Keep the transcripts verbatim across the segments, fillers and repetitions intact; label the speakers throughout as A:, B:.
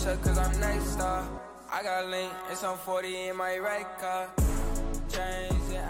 A: up cause I'm next star. I got link and some forty in my right car. Chains and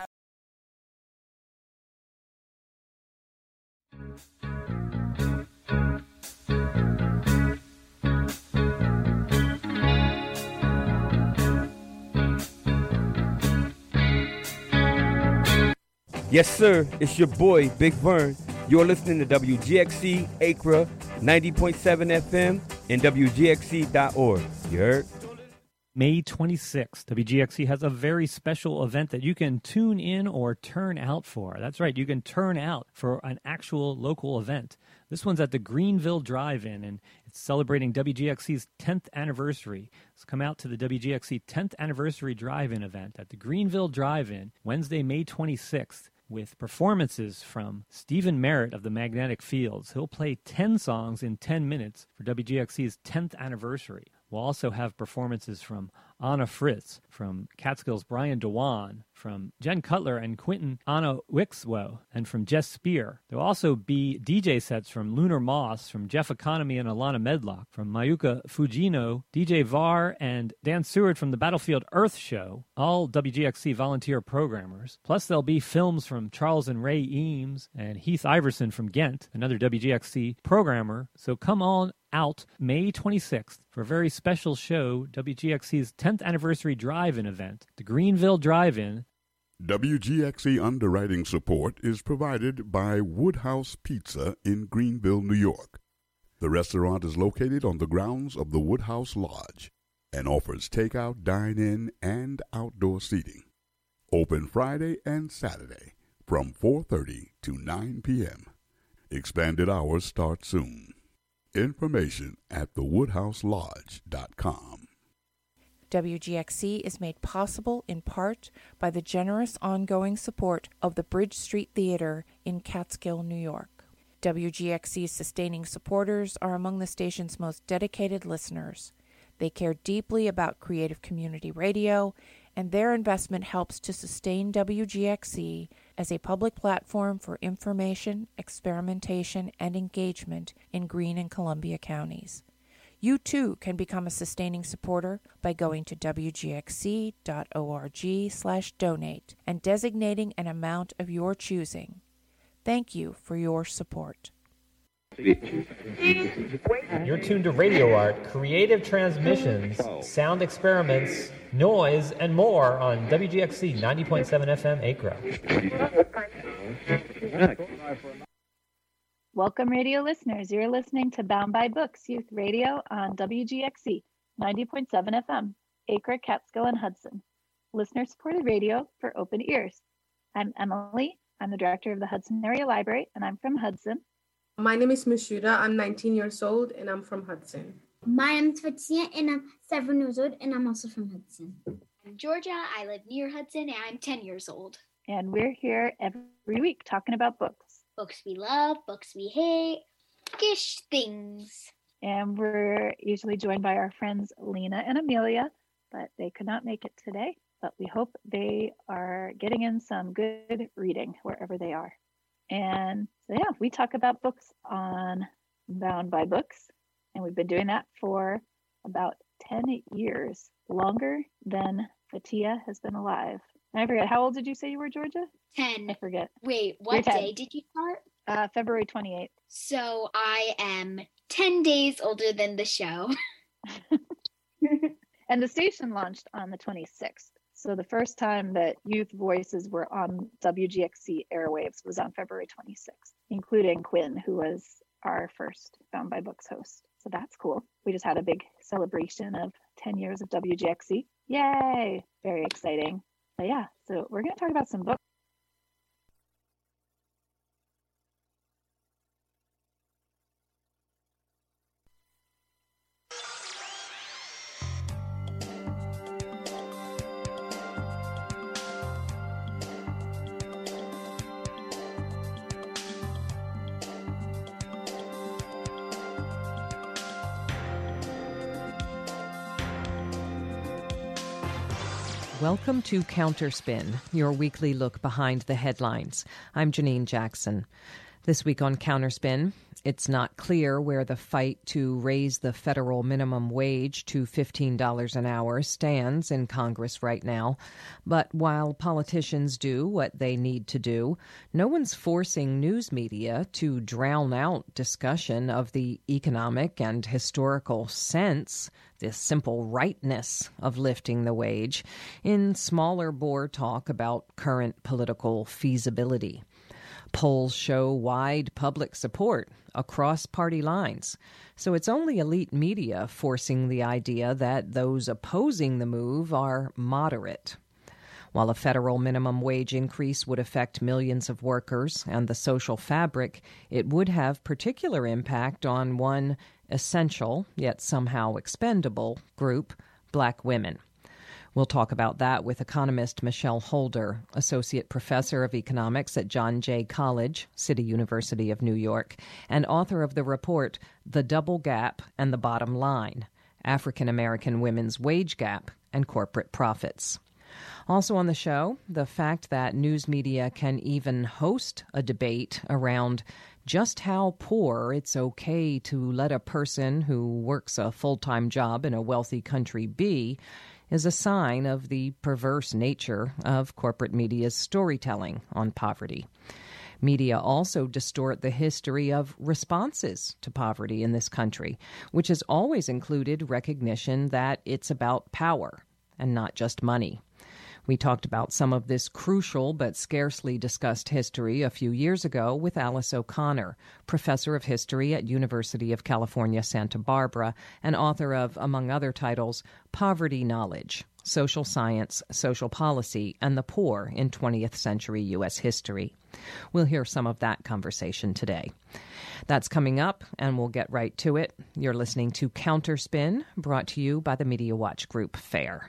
B: Yes, sir. It's your boy, Big Vern. You're listening to W G X C Acra ninety point seven F M and W G X C dot org. You heard?
C: May twenty-sixth, W G X C has a very special event that you can tune in or turn out for. That's right, you can turn out for an actual local event. This one's at the Greenville Drive-In, and it's celebrating W G X C's tenth anniversary. So come out to the W G X C tenth Anniversary Drive-In event at the Greenville Drive-In, Wednesday, May twenty-sixth. With performances from Stephen Merritt of the Magnetic Fields. He'll play ten songs in ten minutes for W G X C's tenth anniversary. We'll also have performances from Anna Fritz, from Catskill's Brian Dewan, from Jen Cutler and Quentin Anna Wixwo, and from Jess Spear. There will also be D J sets from Lunar Moss, from Jeff Economy and Alana Medlock, from Mayuka Fujino, D J Var, and Dan Seward from the Battlefield Earth Show, all W G X C volunteer programmers. Plus there'll be films from Charles and Ray Eames and Heath Iverson from Ghent, another W G X C programmer. So come on out May twenty-sixth for a very special show, W G X C's tenth Anniversary Drive-In event, the Greenville Drive-In.
D: W G X C underwriting support is provided by Woodhouse Pizza in Greenville, New York. The restaurant is located on the grounds of the Woodhouse Lodge and offers takeout, dine-in, and outdoor seating. Open Friday and Saturday from four thirty to nine p.m. Expanded hours start soon. Information at the woodhouse lodge dot com.
E: W G X C is made possible in part by the generous ongoing support of the Bridge Street Theater in Catskill, New York. W G X C's sustaining supporters are among the station's most dedicated listeners. They care deeply about creative community radio, and their investment helps to sustain W G X C as a public platform for information, experimentation, and engagement in Greene and Columbia counties. You too can become a sustaining supporter by going to W G X C dot org slash donate and designating an amount of your choosing. Thank you for your support.
C: You're tuned to Radio Art, creative transmissions, sound experiments, noise, and more on W G X C ninety point seven F M Acra.
F: Welcome, radio listeners. You're listening to Bound by Books Youth Radio on W G X C ninety point seven F M, Acra, Catskill, and Hudson. Listener-supported radio for open ears. I'm Emily. I'm the director of the Hudson Area Library, and I'm from Hudson.
G: My name is Mashuda. I'm nineteen years old, and I'm from Hudson.
H: My name is Fatia, and I'm seven years old, and I'm also from Hudson.
I: I'm Georgia. I live near Hudson, and I'm ten years old.
F: And we're here every week talking about books.
I: Books we love, books we hate, bookish things.
F: And we're usually joined by our friends Lena and Amelia, but they could not make it today. But we hope they are getting in some good reading wherever they are. And so, yeah, we talk about books on Bound by Books, and we've been doing that for about ten years, longer than Fatia has been alive. And I forget, how old did you say you were, Georgia?
I: ten.
F: I forget.
I: Wait, what day did you start?
F: Uh, February twenty-eighth.
I: So I am ten days older than the show.
F: And the station launched on the twenty-sixth. So the first time that youth voices were on W G X C airwaves was on February twenty-sixth, including Quinn, who was our first Bound by Books host. So that's cool. We just had a big celebration of ten years of W G X C. Yay! Very exciting. But yeah, so we're going to talk about some books.
J: Welcome to Counterspin, your weekly look behind the headlines. I'm Janine Jackson. This week on Counterspin, It's not clear where the fight to raise the federal minimum wage to fifteen dollars an hour stands in Congress right now. But while politicians do what they need to do, no one's forcing news media to drown out discussion of the economic and historical sense, the simple rightness of lifting the wage, in smaller bore talk about current political feasibility. Polls show wide public support across party lines, so it's only elite media forcing the idea that those opposing the move are moderate. While a federal minimum wage increase would affect millions of workers and the social fabric, it would have particular impact on one essential, yet somehow expendable, group, Black women. We'll talk about that with economist Michelle Holder, Associate Professor of Economics at John Jay College, City University of New York, and author of the report The Double Gap and the Bottom Line, African American Women's Wage Gap and Corporate Profits. Also on the show, the fact that news media can even host a debate around just how poor it's okay to let a person who works a full-time job in a wealthy country be is a sign of the perverse nature of corporate media's storytelling on poverty. Media also distort the history of responses to poverty in this country, which has always included recognition that it's about power and not just money. We talked about some of this crucial but scarcely discussed history a few years ago with Alice O'Connor, professor of history at University of California, Santa Barbara, and author of, among other titles, Poverty Knowledge, Social Science, Social Policy, and the Poor in twentieth Century U S History. We'll hear some of that conversation today. That's coming up, and we'll get right to it. You're listening to Counterspin, brought to you by the Media Watch Group FAIR.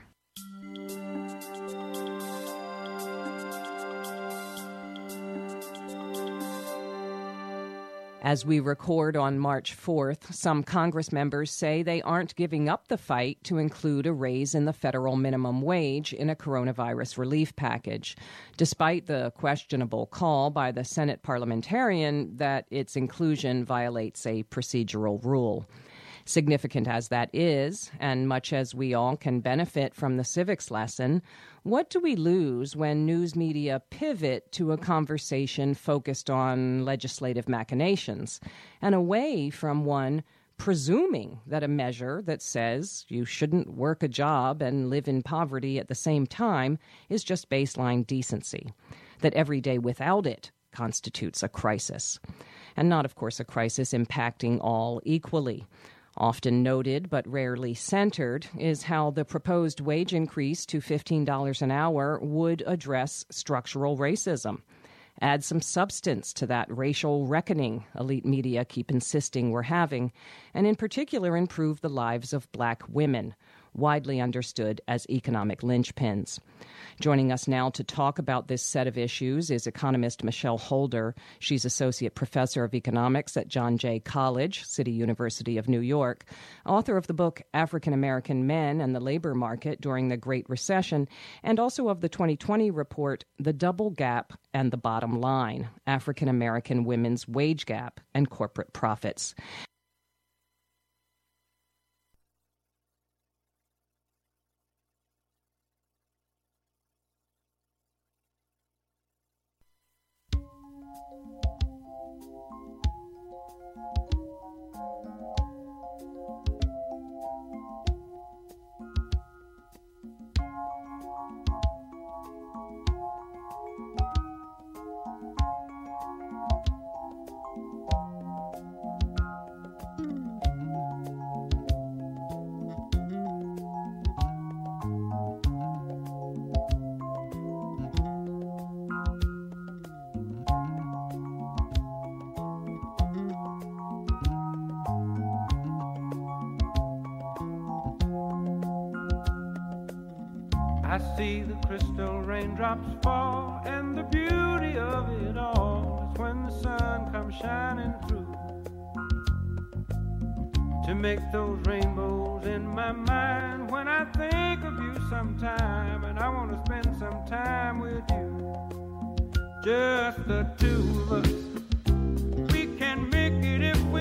J: As we record on March fourth, some Congress members say they aren't giving up the fight to include a raise in the federal minimum wage in a coronavirus relief package, despite the questionable call by the Senate parliamentarian that its inclusion violates a procedural rule. Significant as that is, and much as we all can benefit from the civics lesson, what do we lose when news media pivot to a conversation focused on legislative machinations and away from one presuming that a measure that says you shouldn't work a job and live in poverty at the same time is just baseline decency, that every day without it constitutes a crisis, and not, of course, a crisis impacting all equally. Often noted but rarely centered is how the proposed wage increase to fifteen dollars an hour would address structural racism, add some substance to that racial reckoning elite media keep insisting we're having, and in particular improve the lives of Black women, widely understood as economic linchpins. Joining us now to talk about this set of issues is economist Michelle Holder. She's Associate Professor of Economics at John Jay College, City University of New York, author of the book African American Men and the Labor Market During the Great Recession, and also of the twenty twenty report The Double Gap and the Bottom Line, African American Women's Wage Gap and Corporate Profits.
K: I see the crystal raindrops fall, and the beauty of it all is when the sun comes shining through to make those rainbows in my mind when I think of you sometime, and I want to spend some time with you, just the two of us. We can make it if we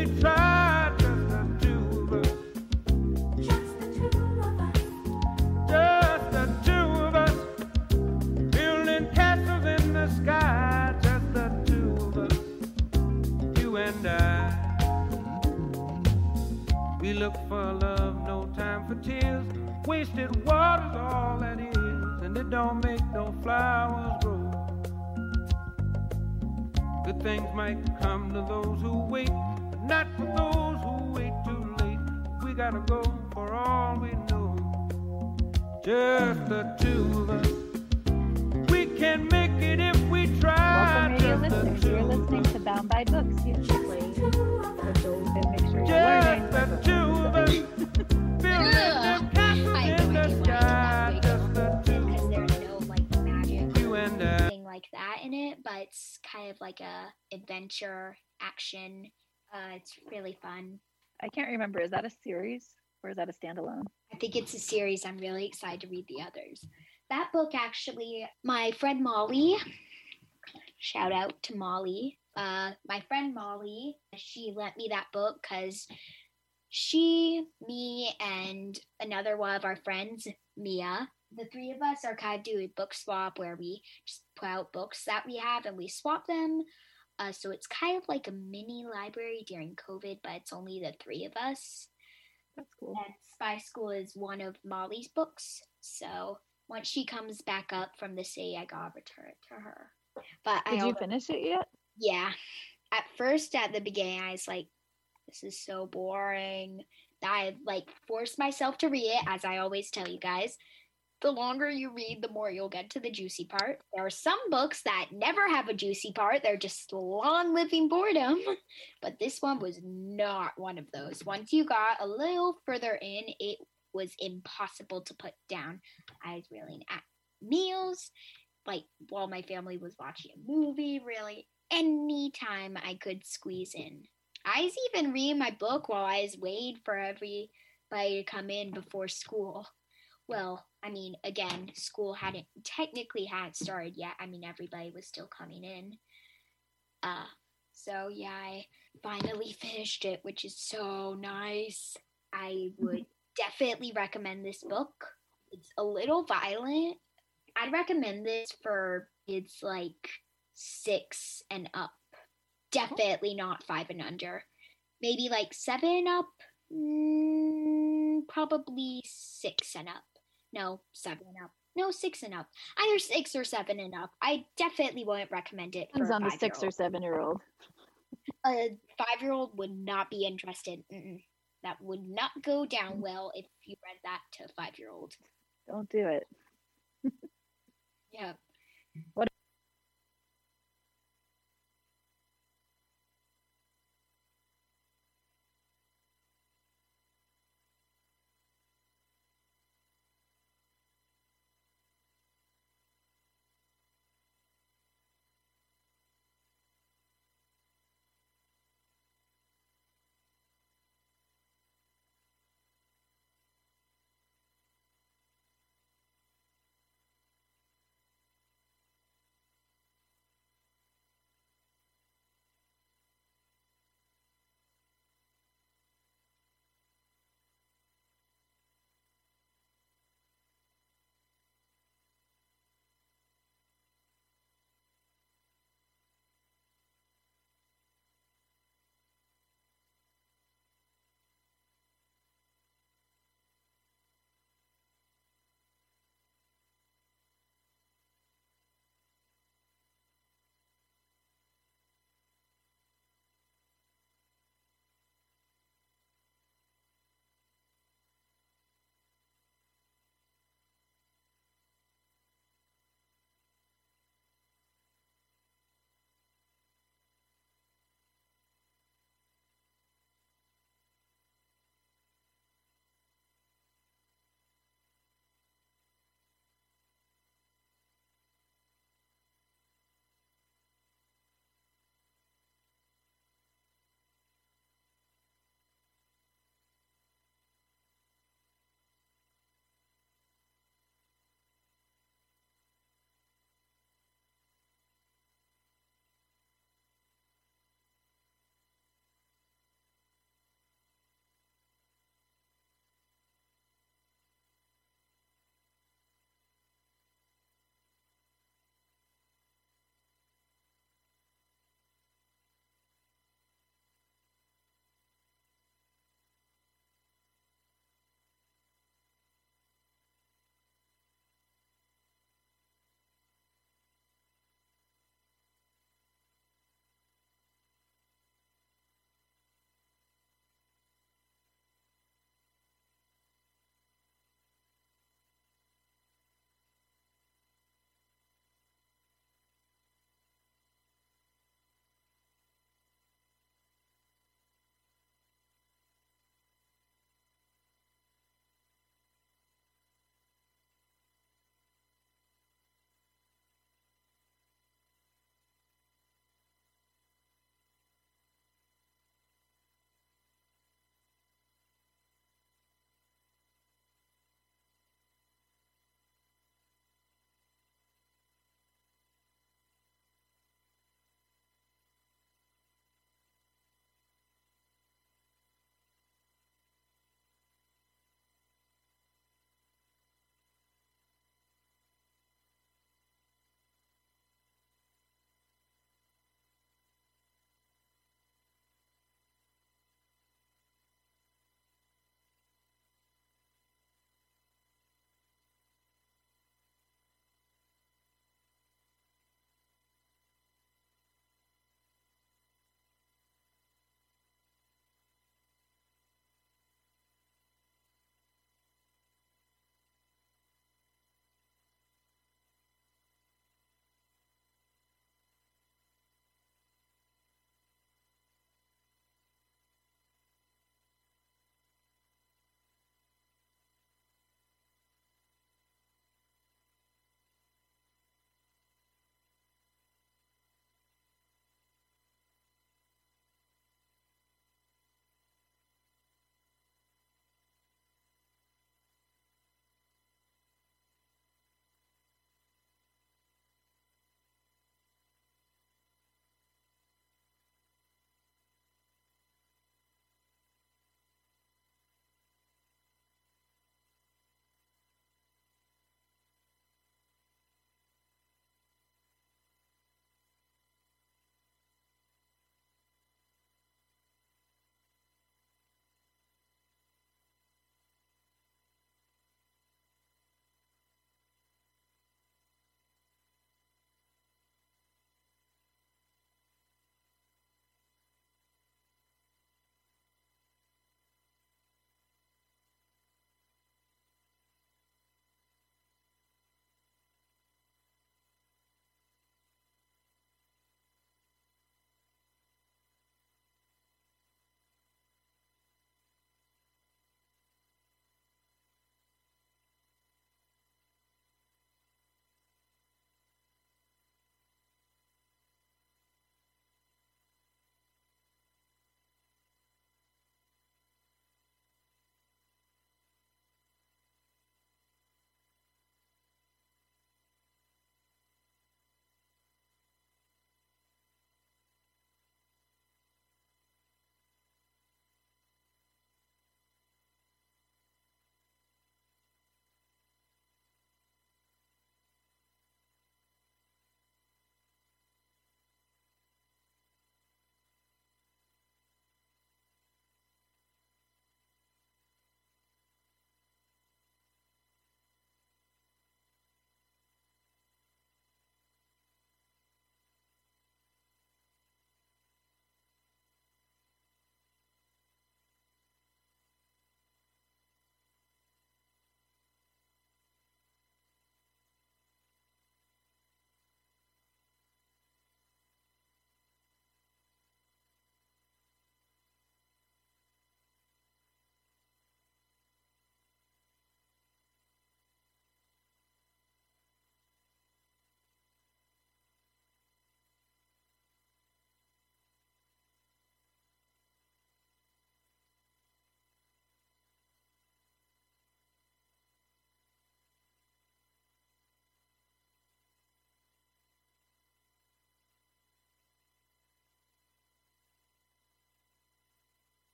K: look for love, no time for tears. Wasted water's all that is, and it don't make no flowers grow. Good things might come to those who wait, but not for those who wait too late. We gotta go for all we know, just the two of us. We can make it if we try.
F: Welcome, radio listeners. You're listening to Bound by Books. You should play for those that make sure you're learning.
K: Just the two of us. Building them castles in the sky. Just the two.
I: Because there's no like magic
K: You and
I: or
K: I.
I: anything like that in it, but it's kind of like a adventure action. Uh, it's really fun.
F: I can't remember. Is that a series or is that a standalone?
I: I think it's a series. I'm really excited to read the others. That book, actually, my friend Molly, shout out to Molly. Uh, my friend Molly, she lent me that book because she, me, and another one of our friends, Mia, the three of us are kind of doing book swap where we just put out books that we have and we swap them. Uh, so it's kind of like a mini library during COVID, but it's only the three of us.
F: That's cool.
I: And Spy School is one of Molly's books. So once she comes back up from the city, I gotta return it to her. But
F: Did
I: I
F: you
I: al-
F: finish it yet?
I: Yeah. At first, at the beginning, I was like, this is so boring. I like forced myself to read it, as I always tell you guys. The longer you read, the more you'll get to the juicy part. There are some books that never have a juicy part. They're just long living boredom. But this one was not one of those. Once you got a little further in, it was impossible to put down. I was reeling at meals, like while my family was watching a movie, really any time I could squeeze in. I was even reading my book while I was waiting for everybody to come in before school. Well, I mean, again, school hadn't technically hadn't started yet. I mean, everybody was still coming in. Uh, so yeah, I finally finished it, which is so nice. I would definitely recommend this book. It's a little violent. I'd recommend this for kids like six and up. Definitely not five and under. Maybe like seven and up. Mm, probably six and up. No, seven and up. No, six and up. Either six or seven and up. I definitely wouldn't recommend it for
F: Depends
I: a
F: on the six or
I: five-year-old.
F: seven year old.
I: A five-year-old would not be interested. Mm-mm. That would not go down well if you read that to a five-year-old.
F: Don't do it.
I: Yeah.
F: What